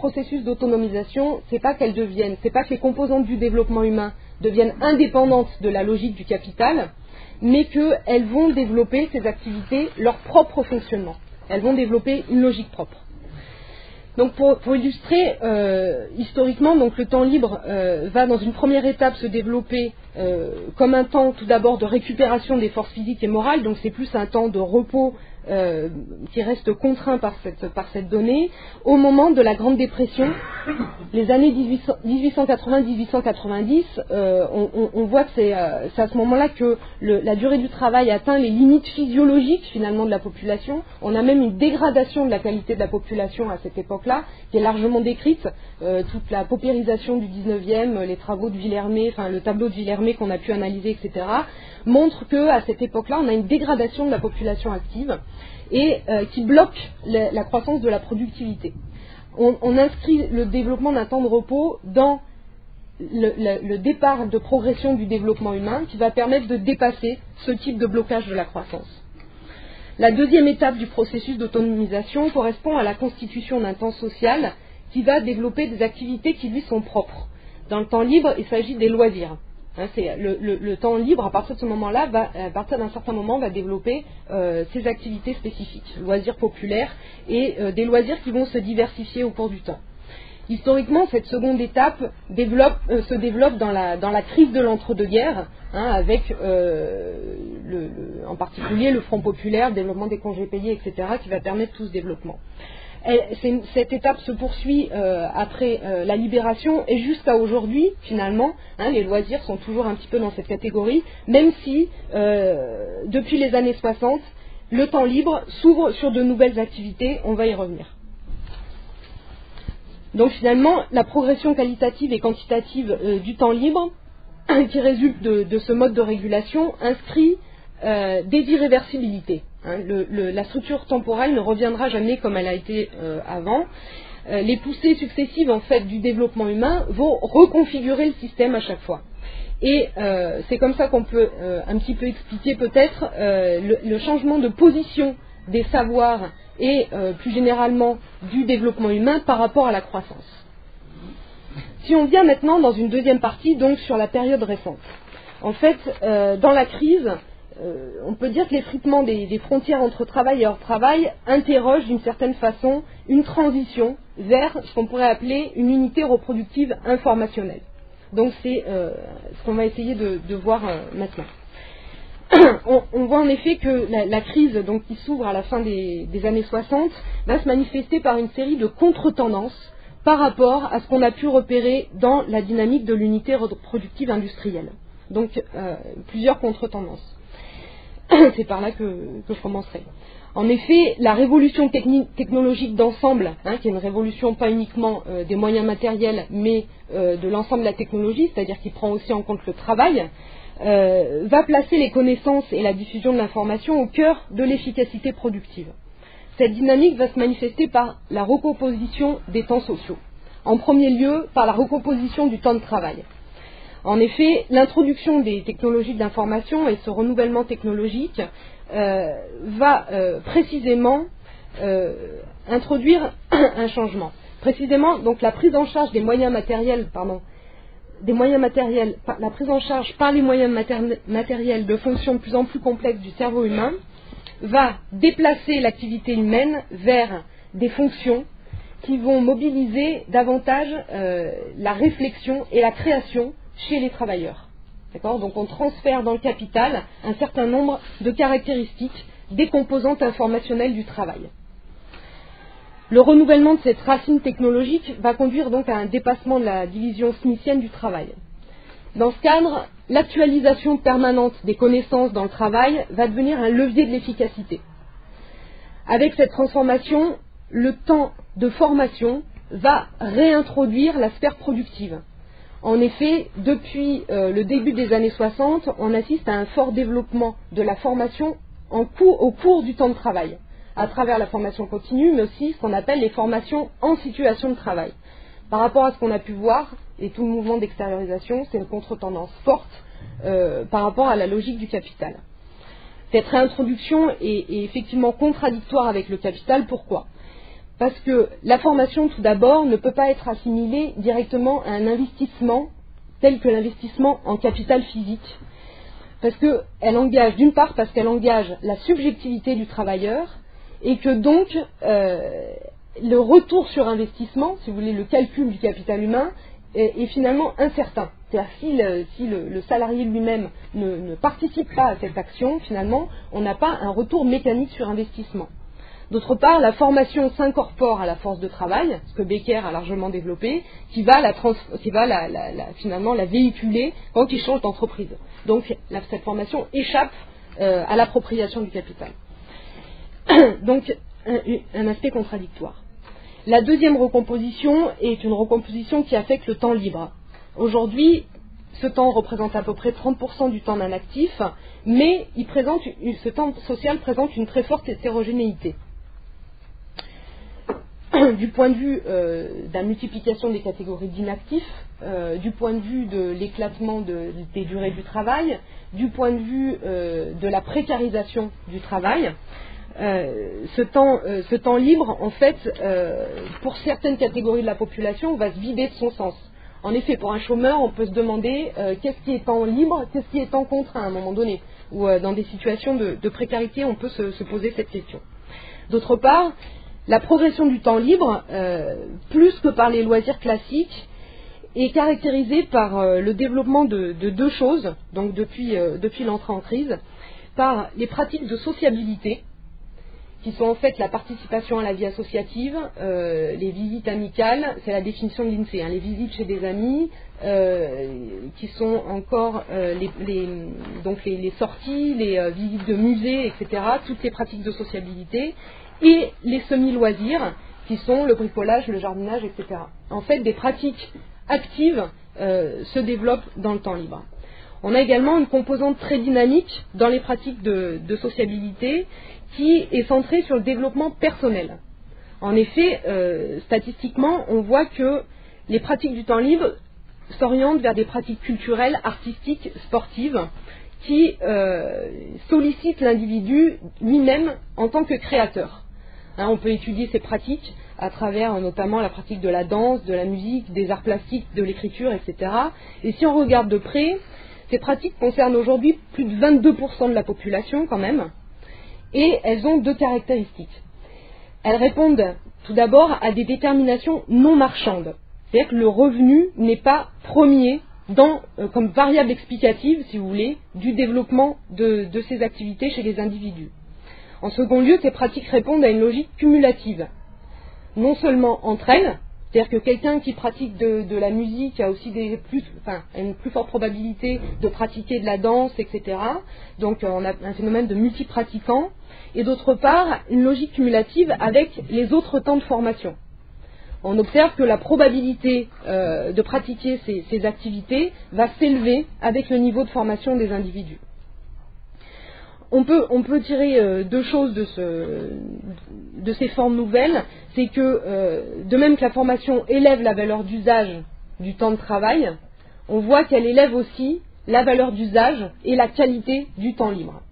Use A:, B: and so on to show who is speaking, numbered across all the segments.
A: processus d'autonomisation, c'est pas que les composantes du développement humain deviennent indépendantes de la logique du capital, mais qu'elles vont développer ces activités leur propre fonctionnement. Elles vont développer une logique propre. Donc pour illustrer, historiquement, donc le temps libre va dans une première étape se développer comme un temps tout d'abord de récupération des forces physiques et morales, donc c'est plus un temps de repos qui reste contraint par cette donnée. Au moment de la Grande Dépression, les années 1880-1890, on voit que c'est à ce moment-là que la durée du travail atteint les limites physiologiques finalement de la population. On a même une dégradation de la qualité de la population à cette époque-là, qui est largement décrite. Toute la paupérisation du 19e, les travaux de Villermé, enfin le tableau de Villermé qu'on a pu analyser, etc., montre qu'à cette époque-là, on a une dégradation de la population active et qui bloque la croissance de la productivité. On inscrit le développement d'un temps de repos dans le départ de progression du développement humain qui va permettre de dépasser ce type de blocage de la croissance. La deuxième étape du processus d'autonomisation correspond à la constitution d'un temps social qui va développer des activités qui lui sont propres. Dans le temps libre, il s'agit des loisirs. C'est le temps libre, à partir de ce moment-là, à partir d'un certain moment, va développer ses activités spécifiques, loisirs populaires et des loisirs qui vont se diversifier au cours du temps. Historiquement, cette seconde étape se développe dans la crise de l'entre-deux-guerres, avec en particulier le Front populaire, le développement des congés payés, etc., qui va permettre tout ce développement. Cette étape se poursuit après la libération et jusqu'à aujourd'hui, finalement, les loisirs sont toujours un petit peu dans cette catégorie, même si, depuis les années 60, le temps libre s'ouvre sur de nouvelles activités, on va y revenir. Donc finalement, la progression qualitative et quantitative du temps libre, qui résulte de ce mode de régulation, inscrit des irréversibilités. La structure temporelle ne reviendra jamais comme elle a été avant. Les poussées successives en fait du développement humain vont reconfigurer le système à chaque fois. Et c'est comme ça qu'on peut un petit peu expliquer peut-être le changement de position des savoirs et plus généralement du développement humain par rapport à la croissance. Si on vient maintenant dans une deuxième partie, donc sur la période récente. En fait, dans la crise, on peut dire que l'effritement des frontières entre travail et hors travail interroge d'une certaine façon une transition vers ce qu'on pourrait appeler une unité reproductive informationnelle. Donc c'est ce qu'on va essayer de voir maintenant. On voit en effet que la crise donc, qui s'ouvre à la fin des années 60 va se manifester par une série de contre-tendances par rapport à ce qu'on a pu repérer dans la dynamique de l'unité reproductive industrielle. Donc plusieurs contre-tendances. C'est par là que je commencerai. En effet, la révolution technologique d'ensemble, qui est une révolution pas uniquement des moyens matériels, mais de l'ensemble de la technologie, c'est-à-dire qui prend aussi en compte le travail, va placer les connaissances et la diffusion de l'information au cœur de l'efficacité productive. Cette dynamique va se manifester par la recomposition des temps sociaux. En premier lieu, par la recomposition du temps de travail. En effet, l'introduction des technologies d'information et ce renouvellement technologique va précisément introduire un changement. Précisément, donc la prise en charge des moyens matériels, la prise en charge par les moyens matériels de fonctions de plus en plus complexes du cerveau humain va déplacer l'activité humaine vers des fonctions qui vont mobiliser davantage la réflexion et la création chez les travailleurs. D'accord ? Donc on transfère dans le capital un certain nombre de caractéristiques des composantes informationnelles du travail. Le renouvellement de cette racine technologique va conduire donc à un dépassement de la division smithienne du travail. Dans ce cadre, l'actualisation permanente des connaissances dans le travail va devenir un levier de l'efficacité. Avec cette transformation, le temps de formation va réintroduire la sphère productive. En effet, depuis le début des années 60, on assiste à un fort développement de la formation au cours du temps de travail, à travers la formation continue, mais aussi ce qu'on appelle les formations en situation de travail. Par rapport à ce qu'on a pu voir, et tout le mouvement d'extériorisation, c'est une contre-tendance forte par rapport à la logique du capital. Cette réintroduction est effectivement contradictoire avec le capital. Pourquoi ? Parce que la formation, tout d'abord, ne peut pas être assimilée directement à un investissement tel que l'investissement en capital physique. Parce qu'elle engage, d'une part, parce qu'elle engage la subjectivité du travailleur, et que donc le retour sur investissement, si vous voulez, le calcul du capital humain, est finalement incertain. C'est-à-dire si le salarié lui-même ne participe pas à cette action, finalement, on n'a pas un retour mécanique sur investissement. D'autre part, la formation s'incorpore à la force de travail, ce que Becker a largement développé, qui va finalement la véhiculer quand il change d'entreprise. Donc cette formation échappe à l'appropriation du capital. Donc un aspect contradictoire. La deuxième recomposition est une recomposition qui affecte le temps libre. Aujourd'hui, ce temps représente à peu près 30% du temps d'un actif, mais ce temps social présente une très forte hétérogénéité. Du point de vue de la multiplication des catégories d'inactifs, du point de vue de l'éclatement des durées du travail, du point de vue de la précarisation du travail, ce temps libre, en fait, pour certaines catégories de la population, va se vider de son sens. En effet, pour un chômeur, on peut se demander qu'est-ce qui est temps libre, qu'est-ce qui est temps contraint à un moment donné, ou dans des situations de précarité, on peut se poser cette question. D'autre part, la progression du temps libre, plus que par les loisirs classiques, est caractérisée par le développement de deux choses, donc depuis l'entrée en crise, par les pratiques de sociabilité, qui sont en fait la participation à la vie associative, les visites amicales, c'est la définition de l'INSEE, les visites chez des amis, qui sont encore les sorties, les visites de musées, etc., toutes les pratiques de sociabilité, et les semi-loisirs, qui sont le bricolage, le jardinage, etc. En fait, des pratiques actives se développent dans le temps libre. On a également une composante très dynamique dans les pratiques de sociabilité qui est centrée sur le développement personnel. En effet, statistiquement, on voit que les pratiques du temps libre s'orientent vers des pratiques culturelles, artistiques, sportives, qui sollicitent l'individu lui-même en tant que créateur. On peut étudier ces pratiques à travers notamment la pratique de la danse, de la musique, des arts plastiques, de l'écriture, etc. Et si on regarde de près, ces pratiques concernent aujourd'hui plus de 22% de la population quand même, et elles ont deux caractéristiques. Elles répondent tout d'abord à des déterminations non marchandes, c'est-à-dire que le revenu n'est pas premier comme variable explicative, si vous voulez, du développement de ces activités chez les individus. En second lieu, ces pratiques répondent à une logique cumulative, non seulement entre elles, c'est-à-dire que quelqu'un qui pratique de la musique a aussi une plus forte probabilité de pratiquer de la danse, etc. Donc on a un phénomène de multipratiquants, et d'autre part, une logique cumulative avec les autres temps de formation. On observe que la probabilité de pratiquer ces activités va s'élever avec le niveau de formation des individus. On peut tirer deux choses de ces formes nouvelles, c'est que de même que la formation élève la valeur d'usage du temps de travail, on voit qu'elle élève aussi la valeur d'usage et la qualité du temps libre.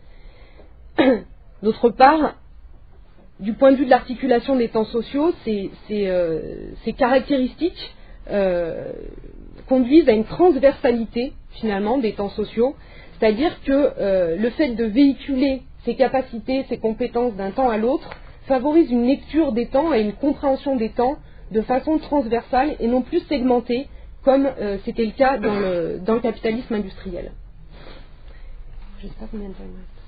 A: D'autre part, du point de vue de l'articulation des temps sociaux, ces caractéristiques conduisent à une transversalité finalement des temps sociaux, c'est-à-dire que le fait de véhiculer ses capacités, ses compétences d'un temps à l'autre favorise une lecture des temps et une compréhension des temps de façon transversale et non plus segmentée comme c'était le cas dans le capitalisme industriel. Je ne sais pas combien de temps il me reste.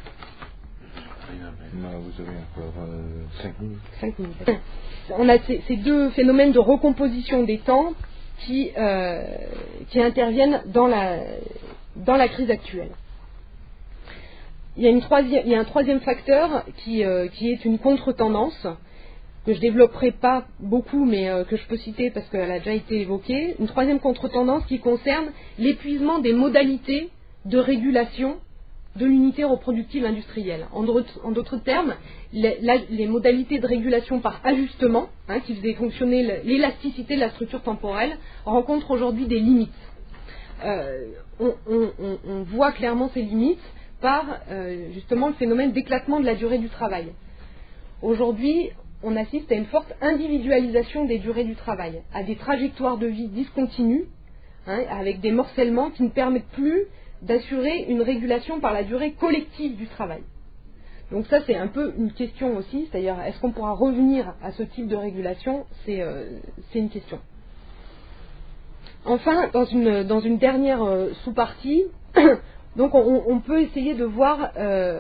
B: Vous avez encore 5 minutes.
A: 5 minutes. On a ces deux phénomènes de recomposition des temps qui interviennent dans la crise actuelle. Il y a un troisième facteur qui est une contre-tendance que je ne développerai pas beaucoup, mais que je peux citer parce qu'elle a déjà été évoquée. Une troisième contre-tendance qui concerne l'épuisement des modalités de régulation de l'unité reproductive industrielle. En d'autres termes, les modalités de régulation par ajustement, qui faisaient fonctionner l'élasticité de la structure temporelle, rencontrent aujourd'hui des limites. On voit clairement ces limites par justement le phénomène d'éclatement de la durée du travail. Aujourd'hui, on assiste à une forte individualisation des durées du travail, à des trajectoires de vie discontinues, avec des morcellements qui ne permettent plus d'assurer une régulation par la durée collective du travail. Donc ça, c'est un peu une question aussi, c'est-à-dire est-ce qu'on pourra revenir à ce type de régulation, c'est une question. Enfin, dans une dernière sous-partie, donc on peut essayer de voir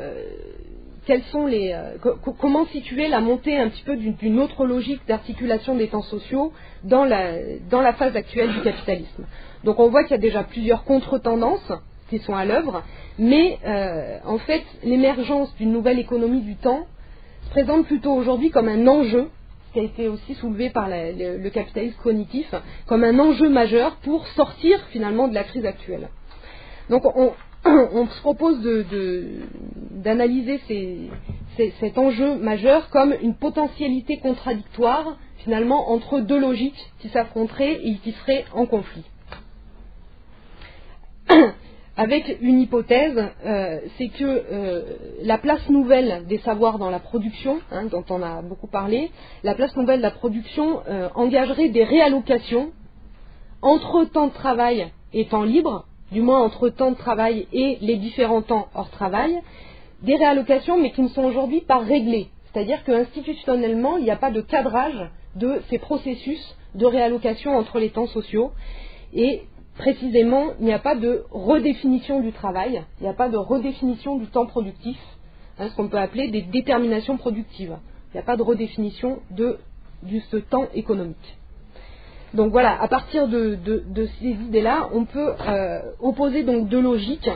A: comment situer la montée un petit peu d'une autre logique d'articulation des temps sociaux dans la phase actuelle du capitalisme. Donc on voit qu'il y a déjà plusieurs contre-tendances qui sont à l'œuvre, mais en fait l'émergence d'une nouvelle économie du temps se présente plutôt aujourd'hui comme un enjeu, qui a été aussi soulevé par le capitalisme cognitif, comme un enjeu majeur pour sortir finalement de la crise actuelle. Donc on se propose d'analyser cet enjeu majeur comme une potentialité contradictoire finalement entre deux logiques qui s'affronteraient et qui seraient en conflit. Avec une hypothèse, c'est que la place nouvelle des savoirs dans la production, dont on a beaucoup parlé, la place nouvelle de la production engagerait des réallocations entre temps de travail et temps libre, du moins entre temps de travail et les différents temps hors travail, des réallocations mais qui ne sont aujourd'hui pas réglées. C'est-à-dire qu'institutionnellement, il n'y a pas de cadrage de ces processus de réallocation entre les temps sociaux et précisément, il n'y a pas de redéfinition du travail, il n'y a pas de redéfinition du temps productif, ce qu'on peut appeler des déterminations productives. Il n'y a pas de redéfinition de ce temps économique. Donc voilà, à partir de ces idées-là, on peut opposer donc deux logiques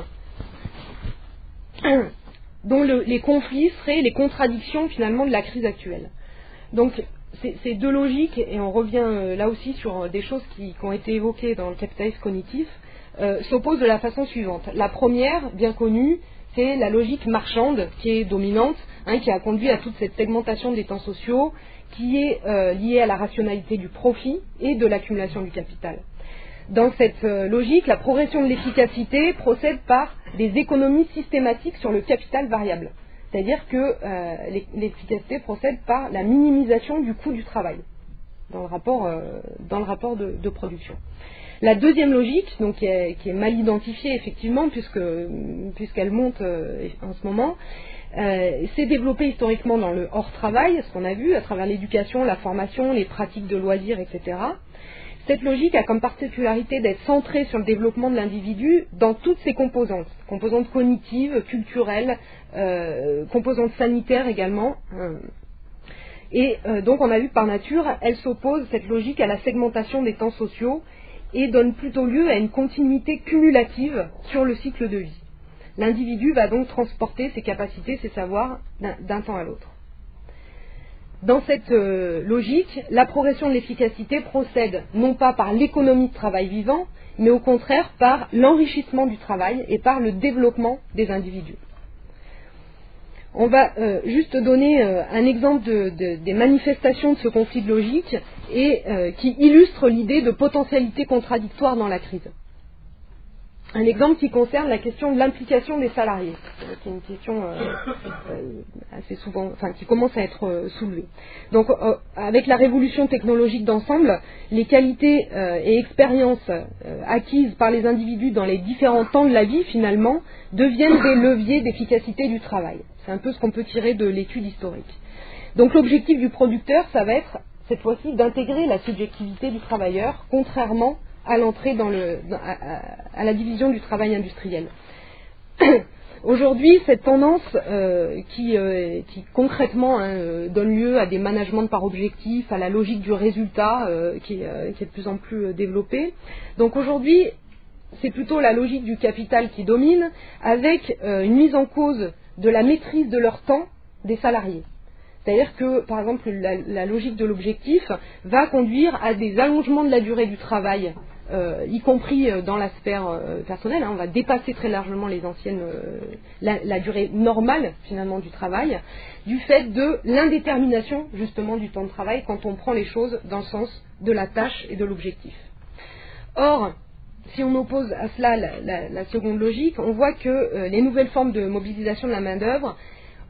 A: dont les conflits seraient les contradictions finalement de la crise actuelle. Donc ces deux logiques, et on revient là aussi sur des choses qui ont été évoquées dans le capitalisme cognitif, s'opposent de la façon suivante. La première, bien connue, c'est la logique marchande qui est dominante, qui a conduit à toute cette segmentation des temps sociaux, qui est liée à la rationalité du profit et de l'accumulation du capital. Dans cette logique, la progression de l'efficacité procède par des économies systématiques sur le capital variable. C'est-à-dire que l'efficacité procède par la minimisation du coût du travail dans le rapport de production. La deuxième logique, donc, qui est mal identifiée effectivement puisqu'elle monte en ce moment, s'est développée historiquement dans le hors-travail, ce qu'on a vu à travers l'éducation, la formation, les pratiques de loisirs, etc. Cette logique a comme particularité d'être centrée sur le développement de l'individu dans toutes ses composantes cognitives, culturelles, composantes sanitaires également. Et donc on a vu que par nature, elle s'oppose, cette logique, à la segmentation des temps sociaux et donne plutôt lieu à une continuité cumulative sur le cycle de vie. L'individu va donc transporter ses capacités, ses savoirs d'un temps à l'autre. Dans cette logique, la progression de l'efficacité procède non pas par l'économie de travail vivant, mais au contraire par l'enrichissement du travail et par le développement des individus. On va juste donner un exemple des manifestations de ce conflit de logique et qui illustre l'idée de potentialité contradictoire dans la crise. Un exemple qui concerne la question de l'implication des salariés. C'est une question assez souvent, qui commence à être soulevée. Donc, avec la révolution technologique d'ensemble, les qualités et expériences acquises par les individus dans les différents temps de la vie, finalement, deviennent des leviers d'efficacité du travail. C'est un peu ce qu'on peut tirer de l'étude historique. Donc, l'objectif du producteur, ça va être, cette fois-ci, d'intégrer la subjectivité du travailleur, contrairement à l'entrée à la division du travail industriel. Aujourd'hui, cette tendance qui concrètement donne lieu à des managements par objectif, à la logique du résultat qui est de plus en plus développée. Donc aujourd'hui, c'est plutôt la logique du capital qui domine, avec une mise en cause de la maîtrise de leur temps des salariés. C'est-à-dire que, par exemple, la logique de l'objectif va conduire à des allongements de la durée du travail, y compris dans la sphère personnelle. On va dépasser très largement les anciennes, la durée normale, finalement, du travail, du fait de l'indétermination, justement, du temps de travail quand on prend les choses dans le sens de la tâche et de l'objectif. Or, si on oppose à cela la seconde logique, on voit que les nouvelles formes de mobilisation de la main-d'œuvre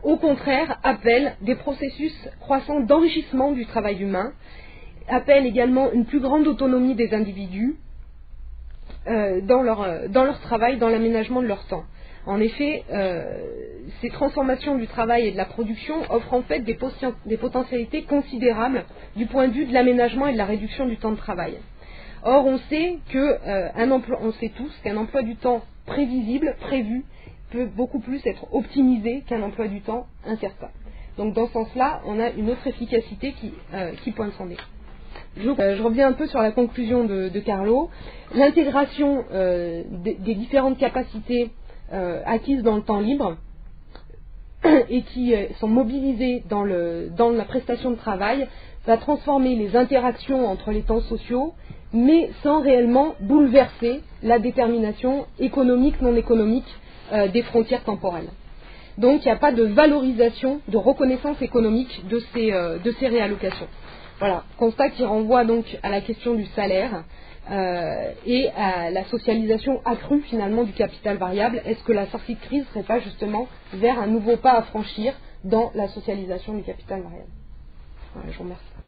A: au contraire, appelle des processus croissants d'enrichissement du travail humain, appelle également une plus grande autonomie des individus dans leur travail, dans l'aménagement de leur temps. En effet, ces transformations du travail et de la production offrent en fait des potentialités considérables du point de vue de l'aménagement et de la réduction du temps de travail. Or, on sait tous qu'un emploi du temps prévisible, prévu, peut beaucoup plus être optimisé qu'un emploi du temps incertain. Donc, dans ce sens-là, on a une autre efficacité qui pointe son nez. Je reviens un peu sur la conclusion de Carlo. L'intégration des différentes capacités acquises dans le temps libre et qui sont mobilisées dans la prestation de travail va transformer les interactions entre les temps sociaux, mais sans réellement bouleverser la détermination économique, non économique des frontières temporelles. Donc il n'y a pas de valorisation, de reconnaissance économique de ces réallocations. Voilà, constat qui renvoie donc à la question du salaire et à la socialisation accrue finalement du capital variable. Est-ce que la sortie de crise ne serait pas justement vers un nouveau pas à franchir dans la socialisation du capital variable? Voilà, je vous remercie.